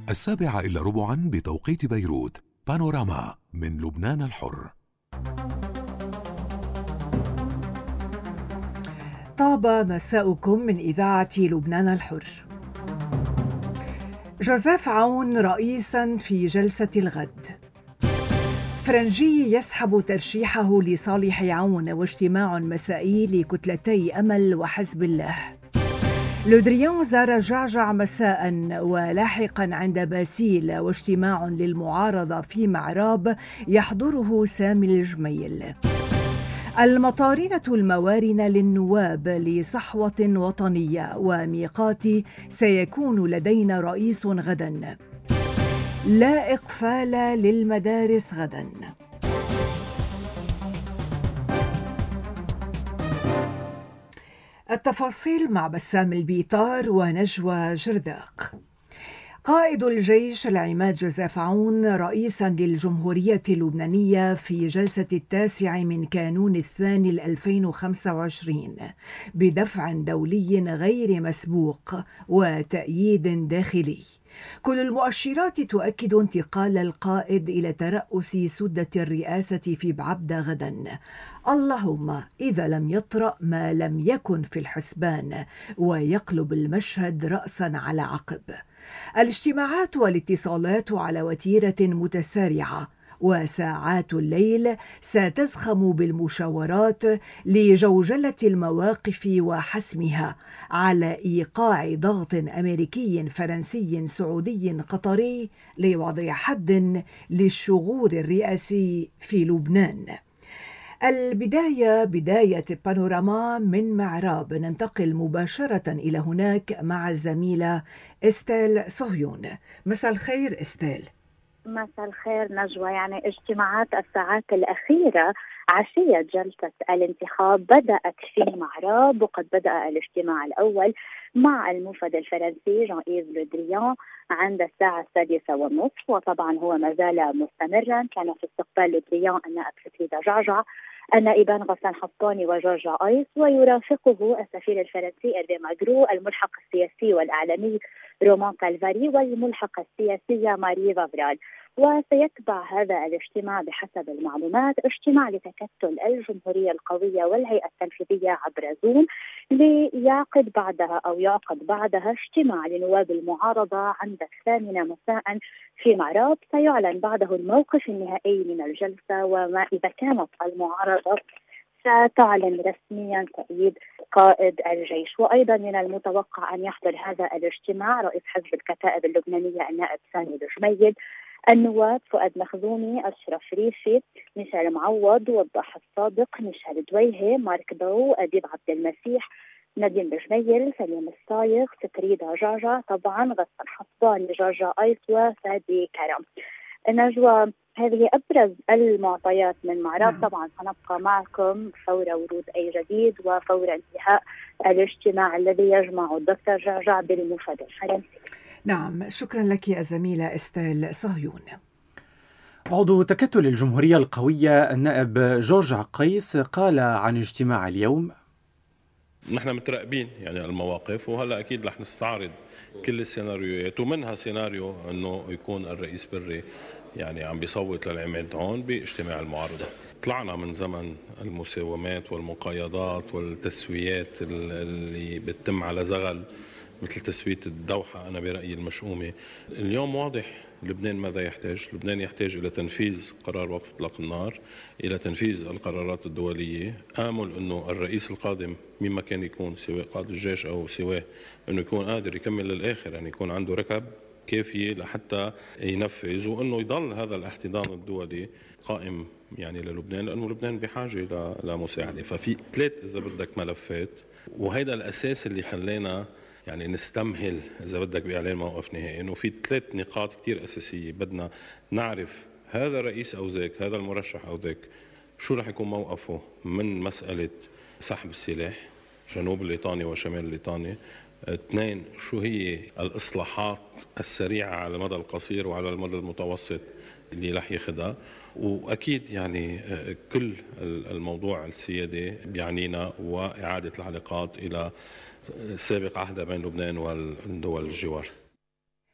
7:15 بتوقيت بيروت. بانوراما من لبنان الحر. طاب مساؤكم من إذاعة لبنان الحر. جوزيف عون رئيساً في جلسة الغد. فرنجي يسحب ترشيحه لصالح عون، واجتماع مسائي لكتلتي أمل وحزب الله. لودريان زار جعجع مساء ولاحقا عند باسيل، واجتماع للمعارضة في معراب يحضره سامي الجميل. المطارنة الموارنة للنواب لصحوة وطنية، وميقاتي سيكون لدينا رئيس غدا. لا إقفال للمدارس غدا. التفاصيل مع بسام البيطار ونجوى جرداق. قائد الجيش العماد جوزيف عون رئيساً للجمهورية اللبنانية في جلسة 9 من كانون الثاني 2025 بدفع دولي غير مسبوق وتأييد داخلي. كل المؤشرات تؤكد انتقال القائد إلى ترأس سدة الرئاسة في بعبدة غدا، اللهم إذا لم يطرأ ما لم يكن في الحسبان ويقلب المشهد رأسا على عقب. الاجتماعات والاتصالات على وتيرة متسارعة، وساعات الليل ستزخم بالمشاورات لجوجلة المواقف وحسمها على إيقاع ضغط أمريكي فرنسي سعودي قطري لوضع حد للشغور الرئاسي في لبنان. البداية بداية بانوراما من معراب. ننتقل مباشرة إلى هناك مع الزميلة إستيل صهيون. مساء الخير إستيل. مساء الخير نجوى. يعني اجتماعات الساعات الأخيرة عشية جلسة الانتخاب بدأت في معراب، وقد بدأ الاجتماع الأول مع الموفد الفرنسي جان إيف لودريان عند الساعة 6:30، وطبعا هو ما زال مستمرا. كان في استقبال لودريان النائب فريدة جعجع، النائبان غسان حطاني وجورجا آيس، ويرافقه السفير الفرنسي إيرفي ماغرو، الملحق السياسي والإعلامي رومان كالفاري، والملحقة السياسية ماري فافرال. وسيتبع هذا الاجتماع بحسب المعلومات اجتماع لتكتل الجمهورية القوية والهيئة التنفيذية عبر زوم، ليعقد بعدها اجتماع لنواب المعارضة عند 8 مساء في معراب. سيعلن بعده الموقف النهائي من الجلسة، وما إذا كانت المعارضة ستعلن رسميا تأييد قائد الجيش. وأيضا من المتوقع أن يحضر هذا الاجتماع رئيس حزب الكتائب اللبنانية النائب سامي الجميل، النواب فؤاد مخزومي، أشرف ريفي، ميشيل معوض، وضاح الصادق، ميشيل دويهي، مارك ضو، أديب عبد المسيح، نادين بجميل، سليم الصايغ، فريدة جعجع، طبعا غسان حطاني، جورجا آيس، وفادي كرم. نجوى، هذه أبرز المعطيات من معراب. طبعا سنبقى معكم فور ورود أي جديد وفور انتهاء الاجتماع الذي يجمع الدكتور جعجع بالموفد الفرنسي. نعم، شكرا لك يا زميلة إستيل صهيون. عضو تكتل الجمهورية القوية النائب جورجا قيس قال عن اجتماع اليوم: نحن متراقبين يعني المواقف، وهلا اكيد رح نستعرض كل السيناريوهات، ومنها سيناريو انه يكون الرئيس بري يعني عم بيصوت للعماد هون باجتماع المعارضة. طلعنا من زمن المساومات والمقايضات والتسويات اللي بتتم على زغل، مثل تسوية الدوحة أنا برأيي المشؤومة. اليوم واضح لبنان ماذا يحتاج. لبنان يحتاج إلى تنفيذ قرار وقف إطلاق النار، إلى تنفيذ القرارات الدولية. آمل أنه الرئيس القادم مما كان يكون، سواء قائد الجيش أو سواه، أنه يكون قادر يكمل للآخر، يعني يكون عنده ركب كافية لحتى ينفذ، وأنه يضل هذا الاحتضان الدولي قائم يعني للبنان، لأنه لبنان بحاجة لمساعدة. ففي 3 إذا بدك ملفات، وهيدا الأساس اللي خلينا يعني نستمهل إذا بدك بإعلان موقف نهائي، إنه في 3 نقاط كتير أساسية. بدنا نعرف هذا الرئيس أو ذاك، هذا المرشح أو ذاك، شو رح يكون موقفه من مسألة سحب السلاح جنوب الليطاني وشمال الليطاني. 2، شو هي الإصلاحات السريعة على المدى القصير وعلى المدى المتوسط اللي رح ياخدها. وأكيد يعني كل الموضوع السيادي بيعنينا، وإعادة العلاقات إلى سابق عهد بين لبنان والدول الجوار.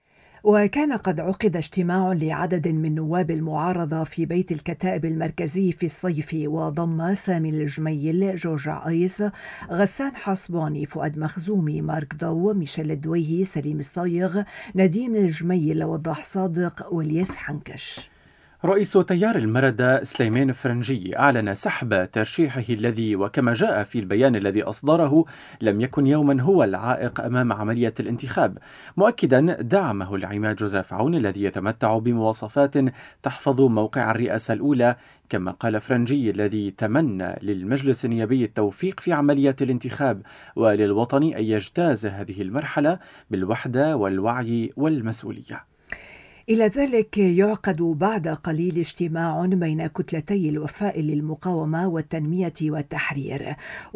وكان قد عقد اجتماع لعدد من نواب المعارضة في بيت الكتائب المركزي في الصيف، وضم سامي الجميل، جورج عقيس، غسان حصباني، فؤاد مخزومي، مارك ضو، ميشيل الدويهي، سليم الصايغ، نديم الجميل، وضاح صادق، والياس حنكش. رئيس تيار المردة سليمان فرنجي أعلن سحب ترشيحه الذي وكما جاء في البيان الذي أصدره لم يكن يوما هو العائق أمام عملية الانتخاب، مؤكدا دعمه لعماد جوزيف عون الذي يتمتع بمواصفات تحفظ موقع الرئاسة الأولى. كما قال فرنجي الذي تمنى للمجلس النيابي التوفيق في عملية الانتخاب وللوطن أن يجتاز هذه المرحلة بالوحدة والوعي والمسؤولية. إلى ذلك يعقد بعد قليل اجتماع بين كتلتي الوفاء للمقاومة والتنمية والتحرير،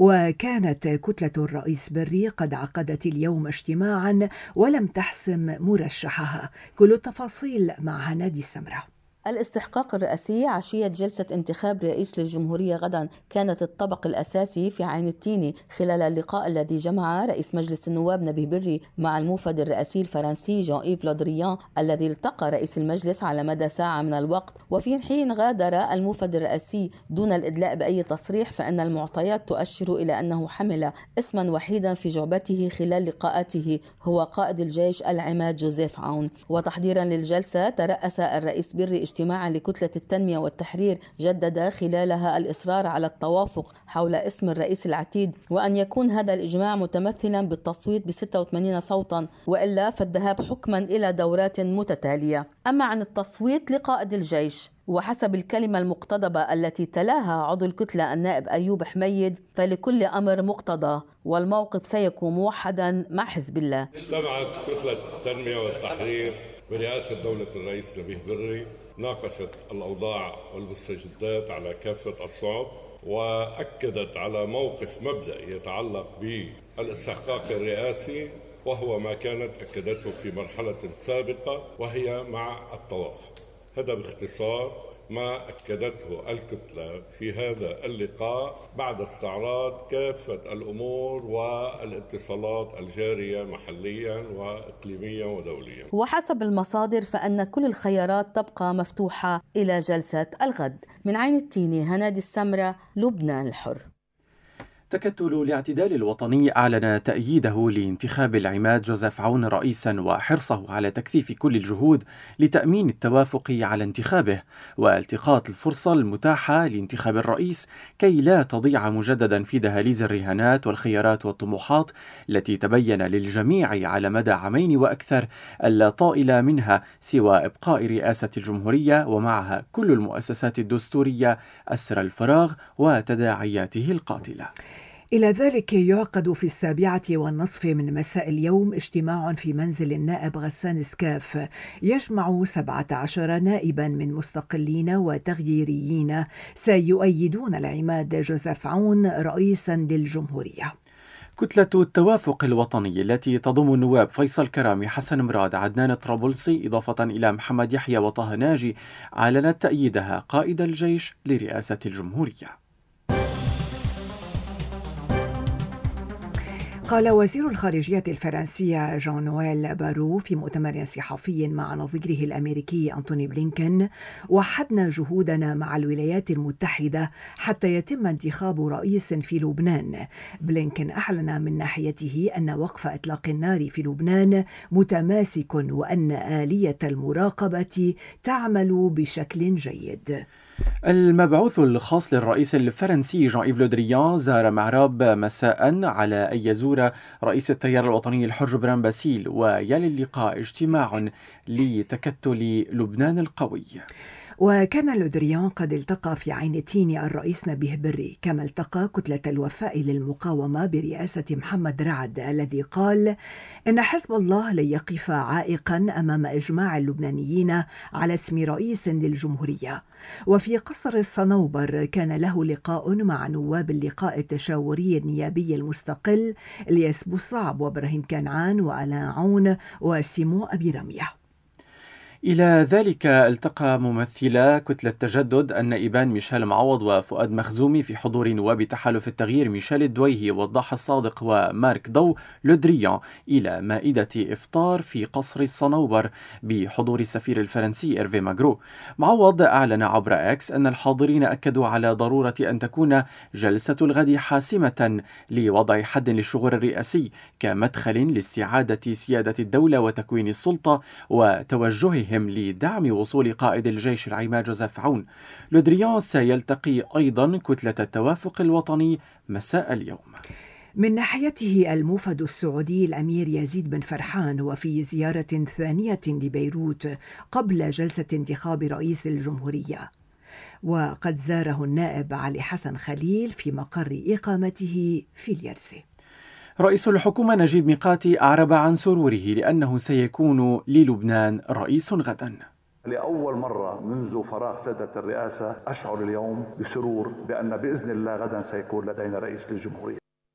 وكانت كتلة الرئيس بري قد عقدت اليوم اجتماعا ولم تحسم مرشحها. كل التفاصيل مع هنادي السمرة. الاستحقاق الرئاسي عشية جلسة انتخاب رئيس للجمهورية غدا كانت الطبق الأساسي في عين التيني خلال اللقاء الذي جمع رئيس مجلس النواب نبيه بري مع الموفد الرئاسي الفرنسي جان إيف لو دريان الذي التقى رئيس المجلس على مدى ساعة من الوقت. وفي حين غادر الموفد الرئاسي دون الإدلاء بأي تصريح، فإن المعطيات تؤشر إلى أنه حمل اسما وحيدا في جعبته خلال لقاءاته هو قائد الجيش العماد جوزيف عون. وتحضيرا للجلسة ترأس الرئيس بري اجتماعا لكتلة التنمية والتحرير جدد خلالها الإصرار على التوافق حول اسم الرئيس العتيد، وأن يكون هذا الإجماع متمثلا بالتصويت ب86 صوتا، وإلا فالذهاب حكما إلى دورات متتالية. أما عن التصويت لقائد الجيش، وحسب الكلمة المقتضبة التي تلاها عضو الكتلة النائب أيوب حميد، فلكل أمر مقتضى، والموقف سيكون موحدا مع حزب الله. اجتمعت كتلة التنمية والتحرير برئاسة دولة الرئيس نبيه بري، ناقشت الأوضاع والمستجدات على كافة الصعد، وأكدت على موقف مبدئي يتعلق بالاستحقاق الرئاسي، وهو ما كانت أكدته في مرحلة سابقة وهي مع التوافق. هذا باختصار ما أكدته الكتلة في هذا اللقاء بعد استعراض كافة الأمور والاتصالات الجارية محليا وإقليميا ودوليا. وحسب المصادر فإن كل الخيارات تبقى مفتوحة إلى جلسة الغد. من عين التيني، هنادي السمرة، لبنان الحر. تكتل الاعتدال الوطني أعلن تأييده لانتخاب العماد جوزيف عون رئيسا، وحرصه على تكثيف كل الجهود لتأمين التوافق على انتخابه والتقاط الفرصة المتاحة لانتخاب الرئيس كي لا تضيع مجددا في دهاليز الرهانات والخيارات والطموحات التي تبين للجميع على مدى عامين وأكثر الطائلة منها سوى إبقاء رئاسة الجمهورية ومعها كل المؤسسات الدستورية أسر الفراغ وتداعياته القاتلة. إلى ذلك يعقد في 7:30 من مساء اليوم اجتماع في منزل النائب غسان سكاف يجمع 17 نائبا من مستقلين وتغييريين سيؤيدون العماد جوزيف عون رئيسا للجمهورية. كتلة التوافق الوطني التي تضم النواب فيصل كرامي، حسن مراد، عدنان الطرابلسي، إضافة إلى محمد يحيى وطه ناجي، أعلنت تأييدها قائد الجيش لرئاسة الجمهورية. قال وزير الخارجية الفرنسي جان نويل بارو في مؤتمر صحفي مع نظيره الأمريكي أنتوني بلينكن: وحدنا جهودنا مع الولايات المتحدة حتى يتم انتخاب رئيس في لبنان. بلينكن أعلن من ناحيته أن وقف إطلاق النار في لبنان متماسك، وأن آلية المراقبة تعمل بشكل جيد. المبعوث الخاص للرئيس الفرنسي جان إيف لو دريان زار معراب مساء على أن يزور رئيس التيار الوطني الحر جبران باسيل، ويلي اللقاء اجتماع لتكتل لبنان القوي. وكان لو دريان قد التقى في عين التيني الرئيس نبيه بري، كما التقى كتلة الوفاء للمقاومة برئاسة محمد رعد الذي قال إن حزب الله لن يقف عائقا أمام إجماع اللبنانيين على اسم رئيس للجمهورية. وفي قصر الصنوبر كان له لقاء مع نواب اللقاء التشاوري النيابي المستقل الياس بوصعب وإبراهيم كنعان وألان عون وسيمو أبي رمية. إلى ذلك التقى ممثلا كتلة تجدد النائبان ميشيل معوض وفؤاد مخزومي في حضور نواب تحالف التغيير ميشيل الدويهي وضاح الصادق ومارك ضو لودريان إلى مائدة إفطار في قصر الصنوبر بحضور السفير الفرنسي إيرفي ماغرو. معوض أعلن عبر إكس أن الحاضرين أكدوا على ضرورة أن تكون جلسة الغد حاسمة لوضع حد للشغل الرئاسي كمدخل لاستعادة سيادة الدولة وتكوين السلطة وتوجههم لدعم وصول قائد الجيش العماد جوزيف عون. لودريان سيلتقي أيضا كتلة التوافق الوطني مساء اليوم. من ناحيته الموفد السعودي الأمير يزيد بن فرحان هو في زيارة ثانية لبيروت قبل جلسة انتخاب رئيس الجمهورية، وقد زاره النائب علي حسن خليل في مقر إقامته في اليرسي. رئيس الحكومة نجيب ميقاتي أعرب عن سروره لأنه سيكون للبنان رئيس غدا. لأول مرة منذ فراغ سدة الرئاسة أشعر اليوم بسرور بأن بإذن الله غدا سيكون لدينا رئيس للجمهورية.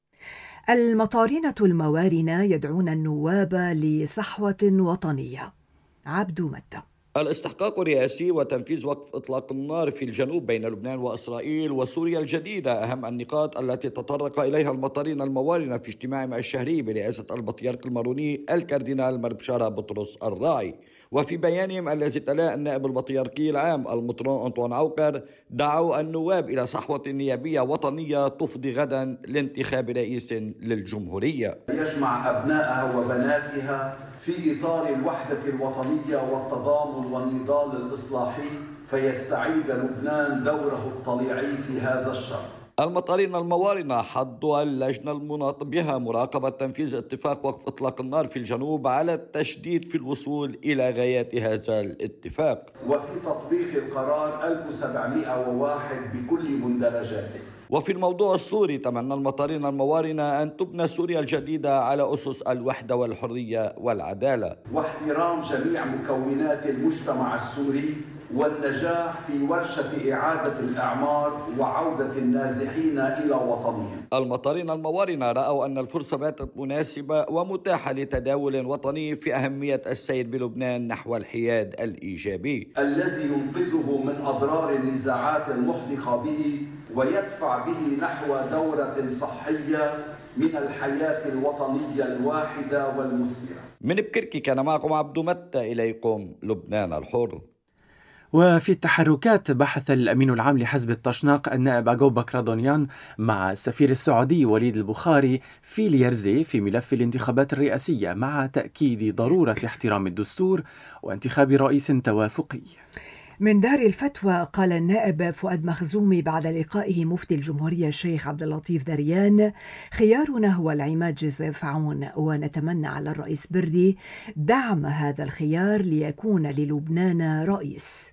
المطارنة الموارنة يدعون النواب لصحوة وطنية. عبدو متى. الاستحقاق الرئاسي وتنفيذ وقف إطلاق النار في الجنوب بين لبنان وإسرائيل وسوريا الجديدة أهم النقاط التي تطرق إليها المطارين الموارنة في اجتماعهم الشهري برئاسة البطريرك الماروني الكاردينال مربشارة بطرس الراعي. وفي بيانهم الذي تلاه النائب البطريركي العام المطران أنطوان عوكر دعوا النواب إلى صحوة نيابية وطنية تفضي غدا لانتخاب رئيس للجمهورية يجمع أبنائها وبناتها في إطار الوحدة الوطنية والتضامن والنضال الإصلاحي فيستعيد لبنان دوره الطليعي في هذا الشرق. المطارين الموارنة حضوا اللجنة المناط بها مراقبة تنفيذ اتفاق وقف إطلاق النار في الجنوب على التشديد في الوصول إلى غايات هذا الاتفاق وفي تطبيق القرار 1701 بكل مندرجاته. وفي الموضوع السوري تمنى المطارين الموارنة أن تبنى سوريا الجديدة على أسس الوحدة والحرية والعدالة واحترام جميع مكونات المجتمع السوري والنجاح في ورشة إعادة الإعمار وعودة النازحين إلى وطنهم. المطارين الموارنة رأوا أن الفرصة باتت مناسبة ومتاحة لتداول وطني في أهمية السير بلبنان نحو الحياد الإيجابي الذي ينقذه من أضرار النزاعات المحدقة به ويدفع به نحو دورة صحية من الحياة الوطنية الواحدة والمثمرة. من بكركي كان معكم عبدو متى، إليكم لبنان الحر. وفي التحركات بحث الأمين العام لحزب التشناق النائب أجوب بكرادونيان مع السفير السعودي وليد البخاري في اليرزي في ملف الانتخابات الرئاسية مع تأكيد ضرورة احترام الدستور وانتخاب رئيس توافقي. من دار الفتوى قال النائب فؤاد مخزومي بعد لقائه مفتي الجمهورية الشيخ عبد اللطيف دريان: خيارنا هو العماد جوزيف عون، ونتمنى على الرئيس بردي دعم هذا الخيار ليكون للبنان رئيس.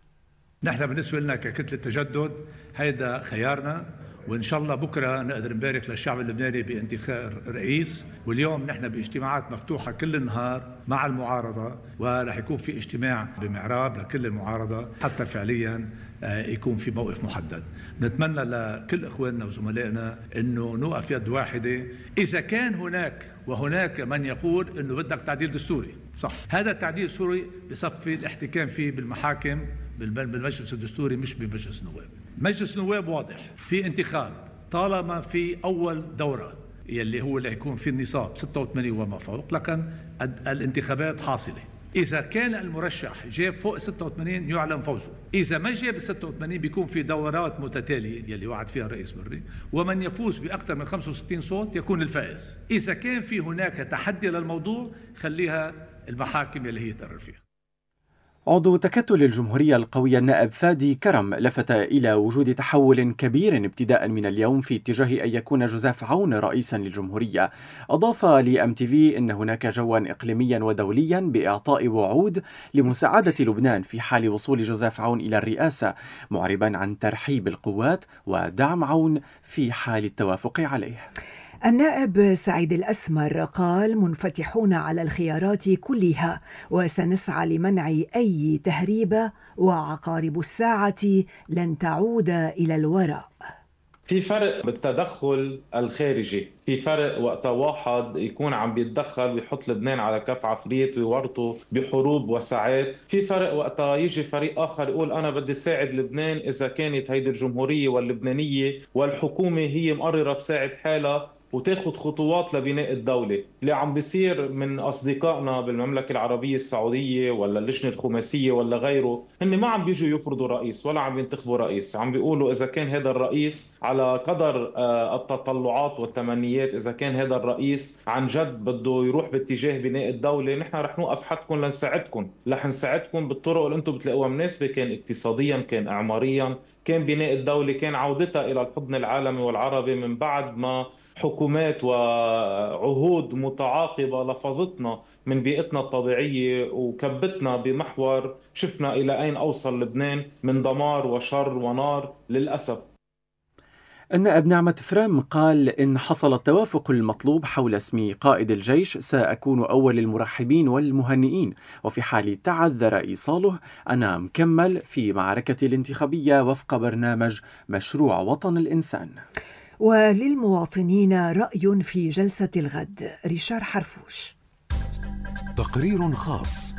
نحن بالنسبة لنا ككتلة تجدد هيدا خيارنا، وإن شاء الله بكرة نقدر نبارك للشعب اللبناني بانتخاب رئيس. واليوم نحن باجتماعات مفتوحة كل النهار مع المعارضة، ورح يكون في اجتماع بمعراب لكل المعارضة حتى فعليا يكون في موقف محدد. نتمنى لكل إخواننا وزملائنا أنه نوقف يد واحدة. إذا كان هناك من يقول أنه بدك تعديل دستوري، صح، هذا التعديل الدستوري بصفي الاحتكام فيه بالمحاكم بالمجلس الدستوري مش بمجلس النواب. مجلس النواب واضح في انتخاب طالما في أول دورة يلي هو اللي هيكون في النصاب 86 وما فوق، لكن الانتخابات حاصلة. إذا كان المرشح جاب فوق 86 يعلن فوزه، إذا ما جاب 86 بيكون في دورات متتالية يلي وعد فيها الرئيس بري، ومن يفوز بأكثر من 65 صوت يكون الفائز. إذا كان في هناك تحدي للموضوع خليها المحاكم يلي هي تقرر فيها. عضو تكتل الجمهورية القوية النائب فادي كرم لفت إلى وجود تحول كبير ابتداء من اليوم في اتجاه أن يكون جوزيف عون رئيسا للجمهورية. أضاف لMTV أن هناك جوا إقليميا ودوليا بإعطاء وعود لمساعدة لبنان في حال وصول جوزيف عون إلى الرئاسة، معربا عن ترحيب القوات ودعم عون في حال التوافق عليه. النائب سعيد الأسمر قال: منفتحون على الخيارات كلها وسنسعى لمنع أي تهريب، وعقارب الساعة لن تعود إلى الوراء. في فرق بالتدخل الخارجي، في فرق وقت واحد يكون عم بيتدخل ويحط لبنان على كف عفريت ويورطه بحروب وساعات، في فرق وقت يجي فريق آخر يقول أنا بدي ساعد لبنان إذا كانت هيدي الجمهورية واللبنانية والحكومة هي مقررة تساعد حالها وتاخد خطوات لبناء الدولة. اللي عم بيصير من أصدقائنا بالمملكة العربية السعودية ولا اللجنة الخماسية ولا غيره، هن ما عم بيجوا يفرضوا رئيس ولا عم ينتخبوا رئيس، عم بيقولوا إذا كان هذا الرئيس على قدر التطلعات والتمنيات، إذا كان هذا الرئيس عن جد بده يروح باتجاه بناء الدولة، نحن رح نوقف حدكم لنساعدكم، رح نساعدكم بالطرق اللي أنتم بتلاقوها مناسبة، كان اقتصاديا، كان إعماريا، كان بناء الدولة، كان عودتها إلى الحضن العالمي والعربي من بعد ما حكومات وعهود متعاقبة لفظتنا من بيئتنا الطبيعية وكبتنا بمحور شفنا إلى أين أوصل لبنان من دمار وشر ونار للأسف. النائب نعمة فرام قال إن حصل التوافق المطلوب حول اسم قائد الجيش سأكون أول المرحبين والمهنئين، وفي حال تعذر إيصاله أنا مكمل في معركة الانتخابية وفق برنامج مشروع وطن الإنسان. وللمواطنين رأي في جلسة الغد. ريشار حرفوش. تقرير خاص.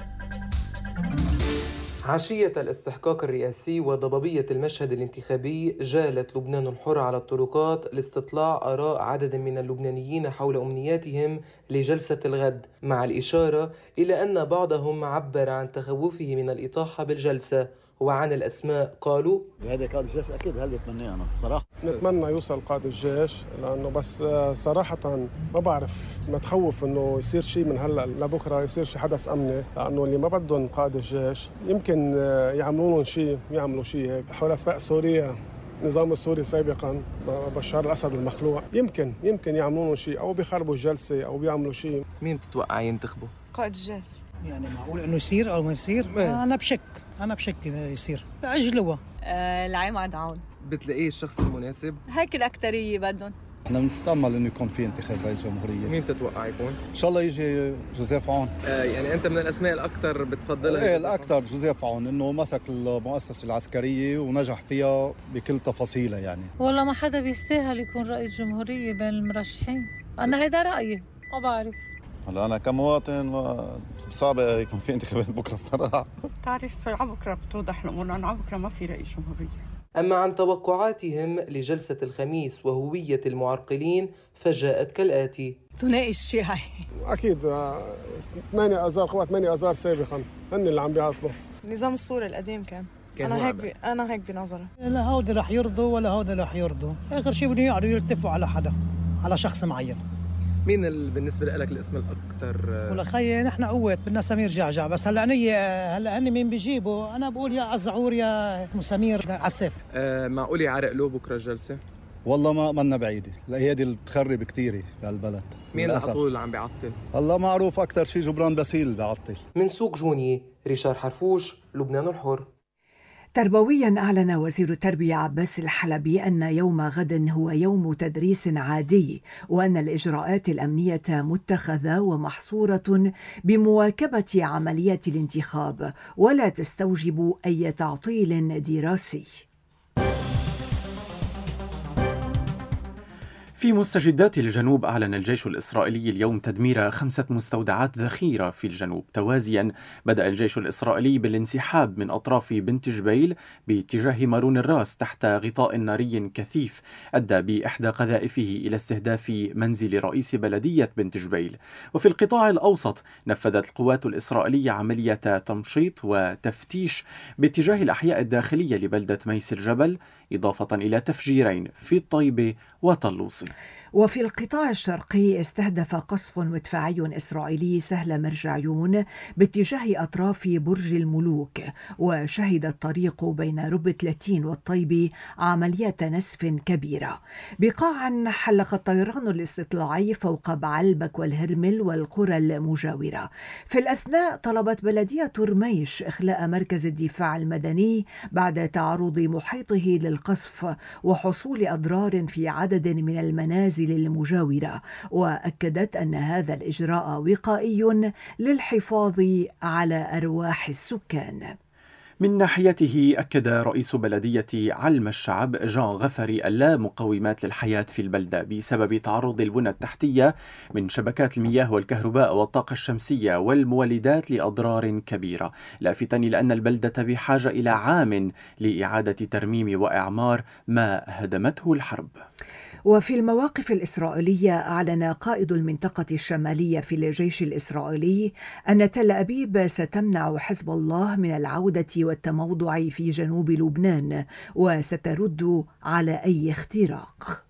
عشية الاستحقاق الرئاسي وضبابية المشهد الانتخابي جالت لبنان الحر على الطرقات لاستطلاع آراء عدد من اللبنانيين حول أمنياتهم لجلسة الغد، مع الإشارة إلى أن بعضهم عبر عن تخوفه من الإطاحة بالجلسة. وعن الأسماء قالوا هذا قائد الجيش أكيد هل بتمنيه أنا صراحة نتمنى يوصل قائد الجيش، لأنه بس صراحة ما بعرف، متخوف إنه يصير شيء من هلأ لبكرة، يصير شيء حدث أمني، لأنه اللي ما بدهم قائد الجيش يمكن يعملون شيء، يعملوا شيء هيك. حلفاء سوريا النظام السوري سابقا بشار الأسد المخلوع يمكن يعملون شيء، أو بيخربوا الجلسة أو بيعملوا شيء. مين بتتوقع ينتخبوا؟ قائد الجيش. يعني معقول إنه يصير أو ما يصير؟ أنا بشك يصير بعجلوه. العماد عون بتلاقيه الشخص المناسب؟ هيك الأكترية بدهم. احنا بنتأمل انه يكون في انتخاب رئيس جمهورية. مين بتتوقع يكون؟ ان شاء الله يجي جوزيف عون. يعني انت من الاسماء الاكثر بتفضلها؟ ايه الاكثر جوزيف عون، انه مسك المؤسسة العسكرية ونجح فيها بكل تفاصيلها. يعني والله ما حدا بيستاهل يكون رئيس جمهورية بين المرشحين، انا هيدا رأيي، ما بعرف. هلا أنا كمواطن صعب يكون في انتخابات بكرة الصراحة. تعرف على بكرة بتوضح الأمور، لأنه على بكرة ما في رئيس جمهورية. أما عن توقعاتهم لجلسة الخميس وهوية المعرقلين فجاءت كالآتي: ثنائي الشيعي أكيد 8 آذار، قوات 8 آذار سابقا هن اللي عم بيعطلوا. النظام السوري القديم كان أنا هيك بنظري. لا هودي رح يرضوا ولا هودي رح يرضوا، آخر شيء بدهم يقعدوا يلتفوا على حدا، على شخص معين. مين بالنسبة لك الاسم الأكثر؟ ولا خيي نحن قوات بدنا سمير جعجع، بس هلا هن مين بيجيبوا؟ أنا بقول يا عزعور يا سمير عسف. معقول يعرق له بكرة الجلسة؟ والله ما بعيدة، الأيادي اللي بتخرب كتير بهالبلد. مين على طول اللي عم بيعطل؟ الله معروف أكثر شيء جبران باسيل بيعطل. من سوق جوني، ريشار حرفوش، لبنان الحر. تربوياً أعلن وزير التربية عباس الحلبي أن يوم غد هو يوم تدريس عادي، وأن الإجراءات الأمنية متخذة ومحصورة بمواكبة عملية الانتخاب ولا تستوجب أي تعطيل دراسي. في مستجدات الجنوب أعلن الجيش الإسرائيلي اليوم تدمير 5 مستودعات ذخيرة في الجنوب. توازيا بدأ الجيش الإسرائيلي بالانسحاب من أطراف بنت جبيل باتجاه مارون الراس تحت غطاء ناري كثيف أدى بإحدى قذائفه إلى استهداف منزل رئيس بلدية بنت جبيل. وفي القطاع الأوسط نفذت القوات الإسرائيلية عملية تمشيط وتفتيش باتجاه الأحياء الداخلية لبلدة ميس الجبل، إضافة إلى تفجيرين في الطيبة وطلوصي. وفي القطاع الشرقي استهدف قصف مدفعي إسرائيلي سهل مرجعيون باتجاه أطراف برج الملوك، وشهد الطريق بين ربة لاتين والطيبة عملية نسف كبيرة. بقاعا حلق الطيران الاستطلاعي فوق بعلبك والهرمل والقرى المجاورة. في الأثناء طلبت بلدية رميش إخلاء مركز الدفاع المدني بعد تعرض محيطه للقصف وحصول أضرار في عدد من المنازل المجاورة، وأكدت أن هذا الإجراء وقائي للحفاظ على أرواح السكان. من ناحيته أكد رئيس بلدية علم الشعب جان غفري اللا مقومات للحياة في البلدة بسبب تعرض البنى التحتية من شبكات المياه والكهرباء والطاقة الشمسية والمولدات لأضرار كبيرة، لافتا إلى أن البلدة بحاجة إلى عام لإعادة ترميم وإعمار ما هدمته الحرب. وفي المواقف الإسرائيلية أعلن قائد المنطقة الشمالية في الجيش الإسرائيلي أن تل أبيب ستمنع حزب الله من العودة والتموضع في جنوب لبنان وسترد على أي اختراق.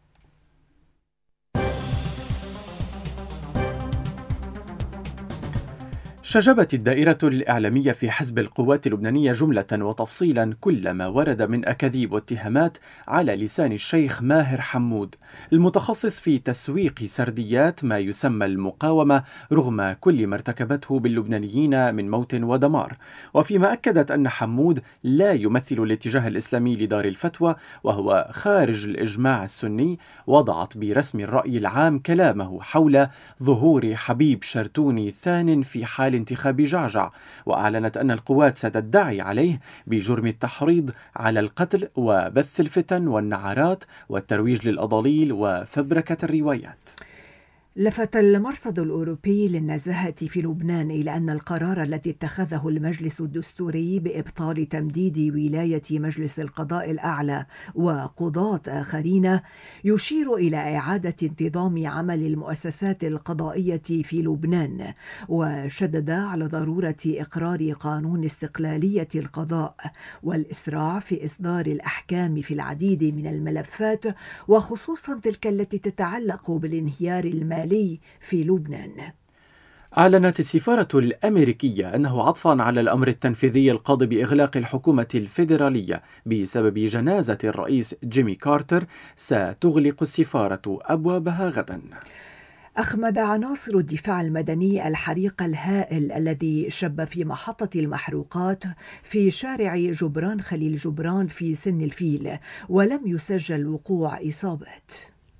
شجبت الدائرة الإعلامية في حزب القوات اللبنانية جملة وتفصيلا كل ما ورد من أكاذيب واتهامات على لسان الشيخ ماهر حمود المتخصص في تسويق سرديات ما يسمى المقاومة رغم كل ما ارتكبته باللبنانيين من موت ودمار، وفيما أكدت أن حمود لا يمثل الاتجاه الإسلامي لدار الفتوى وهو خارج الإجماع السني. وضعت برسم الرأي العام كلامه حول ظهور حبيب شرتوني ثان في حال انتخاب جعجع، وأعلنت أن القوات ستدعي عليه بجرم التحريض على القتل وبث الفتن والنعرات والترويج للأضاليل وفبركة الروايات. لفت المرصد الأوروبي للنزاهة في لبنان إلى أن القرار الذي اتخذه المجلس الدستوري بإبطال تمديد ولاية مجلس القضاء الأعلى وقضاة آخرين يشير إلى إعادة انتظام عمل المؤسسات القضائية في لبنان، وشدد على ضرورة إقرار قانون استقلالية القضاء والإسراع في إصدار الأحكام في العديد من الملفات، وخصوصا تلك التي تتعلق بالانهيار المالي في لبنان. أعلنت السفارة الأمريكية أنه عطفا على الأمر التنفيذي القاضي بإغلاق الحكومة الفيدرالية بسبب جنازة الرئيس جيمي كارتر ستغلق السفارة أبوابها غدا. أخمد عناصر الدفاع المدني الحريق الهائل الذي شب في محطة المحروقات في شارع جبران خليل جبران في سن الفيل، ولم يسجل وقوع إصابات.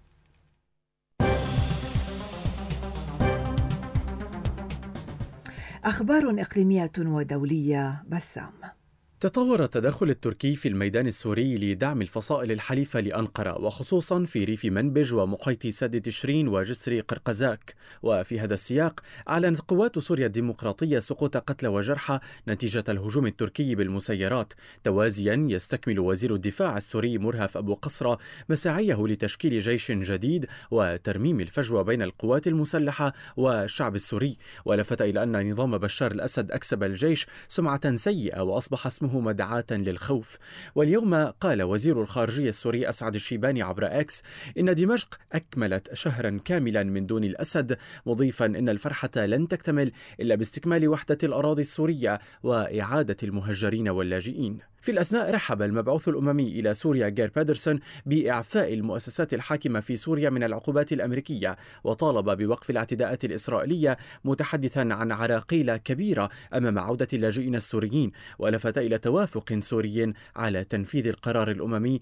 أخبار إقليمية ودولية. بسام. تطور التدخل التركي في الميدان السوري لدعم الفصائل الحليفة لأنقرة، وخصوصا في ريف منبج ومقيت سد تشرين وجسر قرقزاك. وفي هذا السياق أعلنت قوات سوريا الديمقراطية سقوط قتلى وجرحى نتيجة الهجوم التركي بالمسيرات، توازيا يستكمل وزير الدفاع السوري مرهف أبو قصرة مساعيه لتشكيل جيش جديد وترميم الفجوة بين القوات المسلحة والشعب السوري. ولفت إلى أن نظام بشار الأسد أكسب الجيش سمعة سيئة وأصبح اسمه مدعاة للخوف. واليوم قال وزير الخارجية السوري أسعد الشيباني عبر إكس إن دمشق أكملت شهرا كاملا من دون الأسد، مضيفا إن الفرحة لن تكتمل إلا باستكمال وحدة الأراضي السورية وإعادة المهجرين واللاجئين. في الأثناء رحب المبعوث الأممي إلى سوريا جير بيدرسون بإعفاء المؤسسات الحاكمة في سوريا من العقوبات الأمريكية، وطالب بوقف الاعتداءات الإسرائيلية متحدثا عن عراقيل كبيرة أمام عودة اللاجئين السوريين، ولفت إلى توافق سوري على تنفيذ القرار الأممي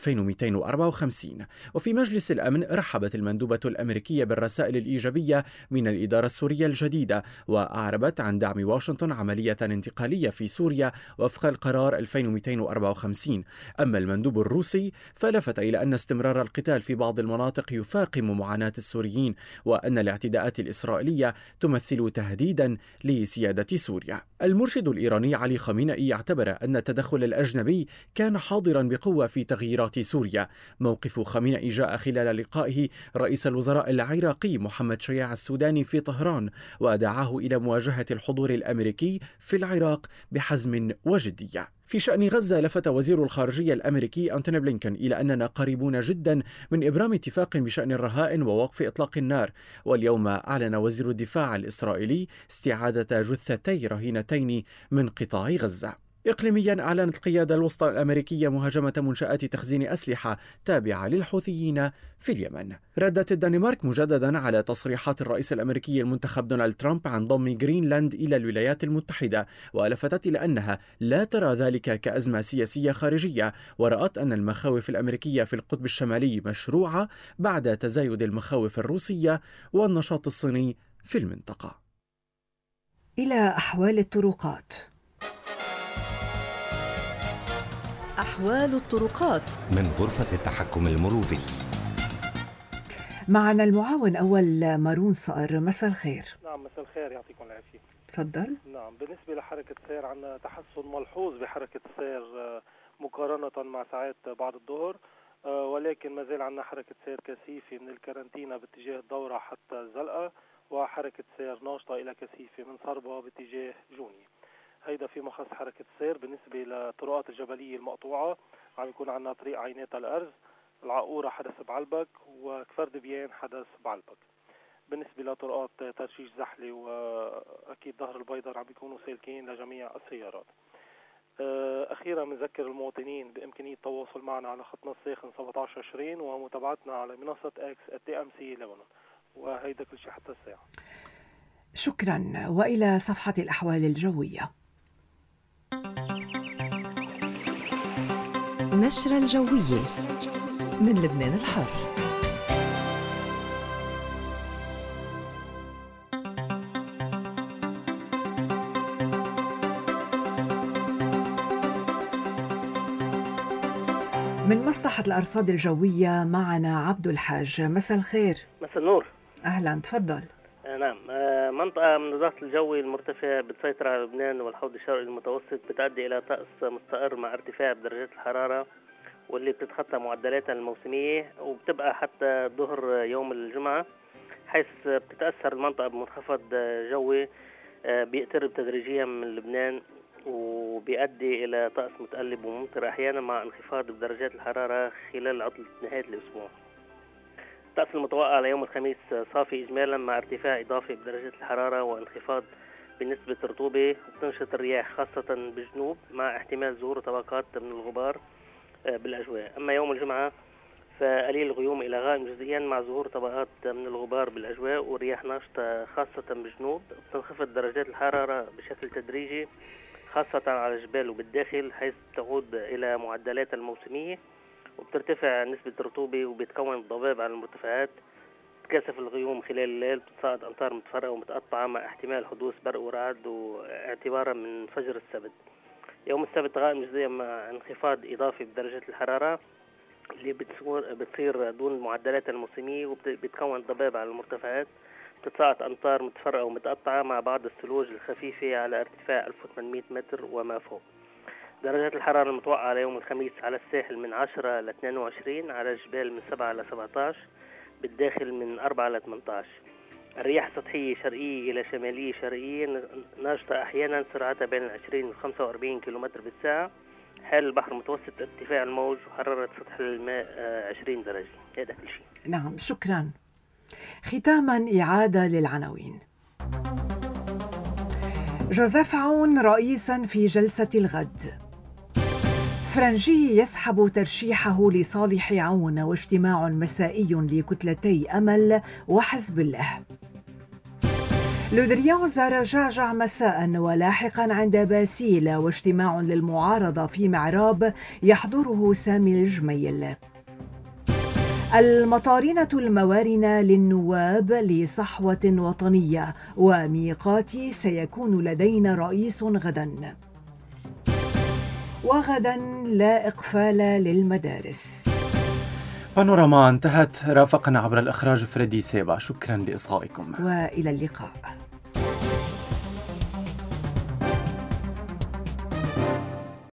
2254. وفي مجلس الأمن رحبت المندوبة الأمريكية بالرسائل الإيجابية من الإدارة السورية الجديدة، وأعربت عن دعم واشنطن عملية انتقالية في سوريا وفق القرار 2254. أما المندوب الروسي فلفت إلى أن استمرار القتال في بعض المناطق يفاقم معاناة السوريين، وأن الاعتداءات الإسرائيلية تمثل تهديدا لسيادة سوريا. المرشد الإيراني علي خامنئي اعتبر أن التدخل الأجنبي كان حاضرا بقوة في تغييرات سوريا. موقف خامنئي جاء خلال لقائه رئيس الوزراء العراقي محمد شياع السوداني في طهران، ودعاه إلى مواجهة الحضور الأمريكي في العراق بحزم وجدية. في شأن غزة لفت وزير الخارجية الأمريكي أنتوني بلينكن إلى أننا قريبون جدا من إبرام اتفاق بشأن الرهائن ووقف إطلاق النار. واليوم أعلن وزير الدفاع الإسرائيلي استعادة جثتي رهينتين من قطاع غزة. إقليميا أعلنت القيادة الوسطى الأمريكية مهاجمة منشآت تخزين أسلحة تابعة للحوثيين في اليمن. ردت الدنمارك مجددا على تصريحات الرئيس الأمريكي المنتخب دونالد ترامب عن ضم غرينلاند إلى الولايات المتحدة، ولفتت إلى أنها لا ترى ذلك كأزمة سياسية خارجية، ورأت أن المخاوف الأمريكية في القطب الشمالي مشروعة بعد تزايد المخاوف الروسية والنشاط الصيني في المنطقة. إلى أحوال الطرقات. أحوال الطرقات من غرفة التحكم المروري. معنا المعاون أول مارون صقر. مساء الخير. نعم مساء الخير، يعطيكم العافية. تفضل. نعم، بالنسبة لحركة السير عندنا تحسن ملحوظ بحركة السير مقارنة مع ساعات بعد الظهر، ولكن ما زال عندنا حركة سير كثيفة من الكارنتينا باتجاه الدورة حتى الزلقة، وحركة سير ناشطة إلى كثيفة من صربة باتجاه جوني. هيدا في مخص حركة السير. بالنسبة للطرقات الجبلية المقطوعة عم يكون عندنا طريق عينات الأرز، العقورة حدث بعلبك، وكفر دبيان حدث بعلبك. بالنسبة لطرقات ترشيش زحلة وأكيد ظهر البيضر عم بيكونوا سالكين لجميع السيارات. أخيرا بنذكر المواطنين بإمكانية التواصل معنا على خطنا الساخن 1720 ومتابعتنا على منصة اكس TMC لبنان. وهيدا كل شيء حتى الساعة. شكرا. وإلى صفحة الأحوال الجوية. نشرة الجوية من لبنان الحر. من مصلحة الأرصاد الجوية معنا عبد الحاج. مساء الخير. مساء النور. أهلا، تفضل. نعم، منطقة من الضغط الجوي المرتفع بتسيطر على لبنان والحوض الشرقي المتوسط، بتؤدي إلى طقس مستقر مع ارتفاع بدرجات الحرارة واللي بتتخطى معدلاتها الموسمية، وبتبقى حتى ظهر يوم الجمعة، حيث بتتأثر المنطقة بمنخفض جوي بيقترب تدريجيا من لبنان، وبيؤدي إلى طقس متقلب وممطر أحيانا مع انخفاض بدرجات الحرارة خلال عطلة نهاية الأسبوع. الطقس المتوقع على يوم الخميس صافي إجمالا مع ارتفاع إضافي بدرجات الحرارة وانخفاض بنسبة الرطوبة، وبتنشط الرياح خاصة بالجنوب مع احتمال ظهور طبقات من الغبار بالأجواء. أما يوم الجمعة فقليل الغيوم إلى غائم جزئيا مع ظهور طبقات من الغبار بالأجواء والرياح ناشطة خاصة بالجنوب. بتنخفض درجات الحرارة بشكل تدريجي خاصة على الجبال وبالداخل، حيث تعود إلى معدلات الموسمية، وبترتفع نسبة الرطوبة وبيتكون الضباب على المرتفعات. تكثف الغيوم خلال الليل، بتصاعد أمطار متفرقة ومتقطعة مع احتمال حدوث برق ورعد واعتبارا من فجر السبت. يوم السبت غائم جزئيا مع انخفاض إضافي بدرجات الحرارة اللي بتصير دون المعدلات الموسمية، وبتكون ضباب على المرتفعات. بتتصاعد أمطار متفرقة ومتقطعة مع بعض الثلوج الخفيفة على ارتفاع 1800 متر وما فوق. درجات الحرارة المتوقعة على يوم الخميس على الساحل من 10 ل 22، على الجبال من 7 ل 17، بالداخل من 4 ل 18. الرياح سطحية شرقية إلى شمالية شرقية ناشطة أحيانا، سرعتها بين 20 و 45 كيلومتر بالساعة. حال البحر المتوسط ارتفاع الموج وحرارة سطح الماء 20 درجة. هذا كل شيء. نعم، شكرا. ختاما إعادة للعناوين. جوزيف عون رئيسا في جلسة الغد. فرنجي يسحب ترشيحه لصالح عون، واجتماع مسائي لكتلتي أمل وحزب الله. لودريان زار جعجع مساء ولاحقا عند باسيل، واجتماع للمعارضة في معراب يحضره سامي الجميل. المطارنة الموارنة للنواب لصحوة وطنية، وميقاتي سيكون لدينا رئيس غدا. وغدا لا إقفال للمدارس. بانوراما انتهت. رافقنا عبر الإخراج فريدي سيبا. شكرا لإصغائكم وإلى اللقاء.